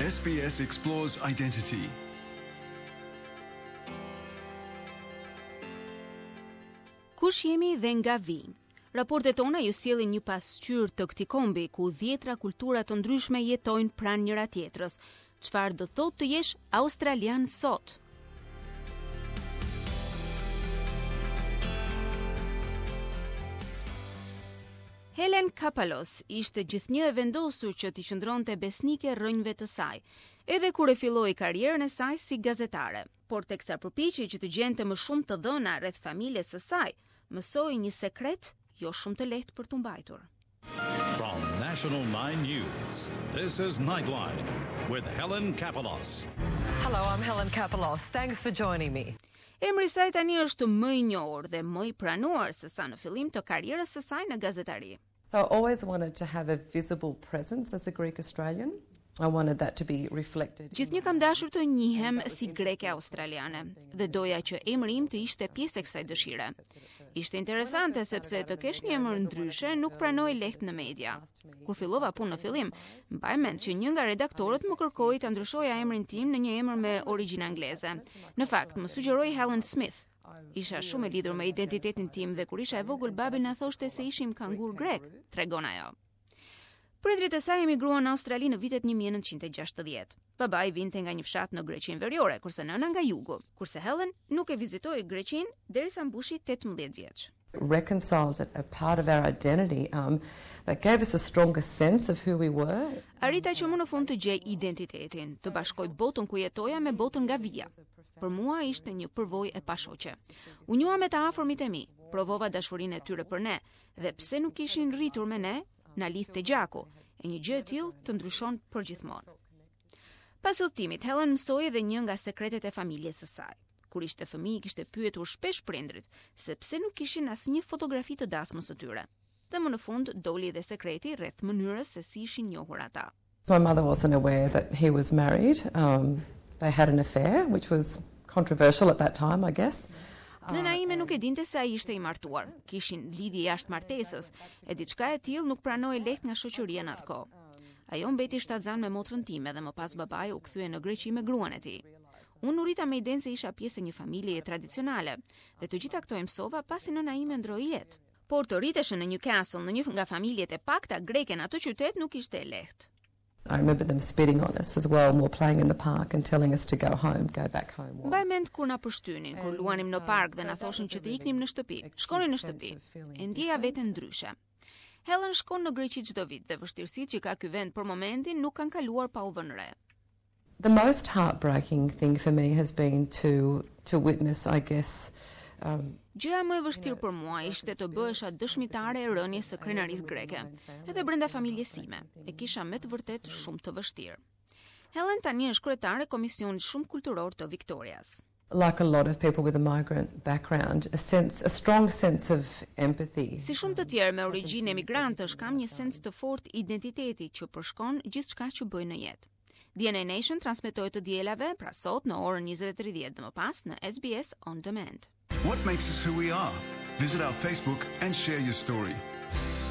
SBS explores identity. Kush jemi dhe nga vijnë? Raportet tona ju sjellin një pasqyrë të këtij kombi ku dhjetra kultura të ndryshme jetojnë pranë njëra tjetrës. Çfarë do thotë të jesh australian sot? Helen Kapalos ishte gjithnjë e vendosur që t'i qëndronte besnike rrënjve të saj, edhe kur e filloi karrierën e saj si gazetare. Por teksa përpiqej që të gjente më shumë të dhëna rreth familjes së saj, mësoi një sekret jo shumë të lehtë për t'u mbajtur. From National 9 News, this is Nightline with Helen Kapalos. Hello, I'm Helen Kapalos. Thanks for joining me. Emri i saj tani është më i njohur dhe më i pranuar se sa në fillim të karrierës së saj në gazetari. So I always wanted to have a visible presence as a Greek Australian. I wanted that to be reflected. Gjithnjë kam dashur të njihem si greke australiane dhe doja që emri im të ishte pjesë e kësaj dëshire. Ishte interesante sepse të kesh një emër ndryshe nuk pranoi lehtë në media. Kur fillova punë në fillim, mbaj mend që një nga redaktorët më kërkoi ta ndryshoja emrin tim në një emër me origjinë angleze. Në fakt, më sugjeroi Helen Smith. Isha shumë e lidhur me identitetin tim dhe kur isha e vogël babi na thoshte se ishim kangur grek, tregon ajo. Prindrit e saj emigruan në Australi në vitet 1960. Babai vinte nga një fshat në Greqinë Veriore, kurse nëna nga jugu, kurse Helen nuk e vizitoi Greqinë derisa mbushi 18 vjeç. Reconciled a part of our identity that gave us a stronger sense of who we were. Arrita që më në fund të gjej identitetin, të bashkoj botën ku jetoja me botën nga vija. Për mua ishte një përvojë e pashoqe. U njoha me të afërmit e mi, provova dashurinë e tyre për ne, dhe pse nuk ishin rritur me ne, na lidhte gjaku, e një gjë e tillë të ndryshon përgjithmonë. Pas udhëtimit, Helen mësoi edhe një nga sekretet e familjes së saj. Kur ishte fëmijë, kishte pyetur shpesh prindrit se pse nuk kishin asnjë fotografi të dasmës së tyre. Dhe më në fund doli edhe sekreti rreth mënyrës se si ishin njohur ata. My mother wasn't aware that he was married. They had an affair, which was controversial at that time, I guess. Nëna ime nuk e dinte se ai ishte i martuar. Kishin lidhje jashtë martesës, e diçka e tillë nuk pranoi lehtë nga shoqëria në atë kohë. Ajo mbeti shtatzan me motrën time dhe më pas babai u kthye në Greqi me gruan e tij. Unë u rita me idenë se isha pjesë e një familjeje tradicionale dhe të gjitha këto e mësova pasi nëna ime ndroi jetë. Por të rriteshën në Newcastle, në një nga familjet e pakta greke në atë qytet nuk ishte e lehtë. I remember them spitting on us as well, more playing in the park and telling us to go home, go back home. Mbaj mend kur na përshtynin, kur luanim në park dhe na thoshin që të iknim në shtëpi. Shkonin në shtëpi. E ndjeja veten ndryshe. Helen shkon në Greqi çdo vit dhe vështirësitë që ka ky vend për momentin nuk kanë kaluar pa u vënë re. The most heartbreaking thing for me has been to witness, I guess. Gjëja më e vështirë për mua ishte të bëhesha dëshmitare e rënies së krenarisë greke, edhe brenda familjes sime. E kisha me të vërtet shumë të vështirë. Helen tani është kryetare e Komisionit Shumë Kulturor të Victorias. Like a lot of people with a migrant background, a strong sense of empathy. Si shumë të tjerë me origjinë emigrantësh, kam një sens të fortë identiteti që përshkon gjithçka që bëj në jetë. DNA Nation transmetohet të dielave, pra sot në orën 20:30 dhe më pas në SBS On Demand. What makes us who we are? Visit our Facebook and share your story.